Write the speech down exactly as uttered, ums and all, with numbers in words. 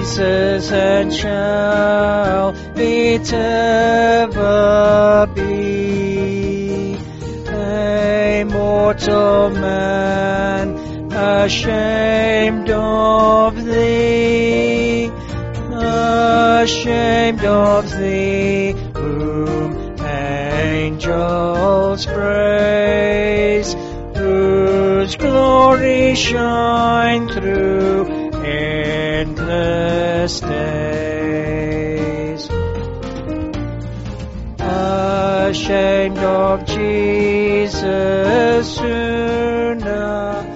Jesus, and shall it ever be. A mortal man, ashamed of thee, ashamed of thee, whom angels praise, whose glory shine through endless days. Ashamed of Jesus sooner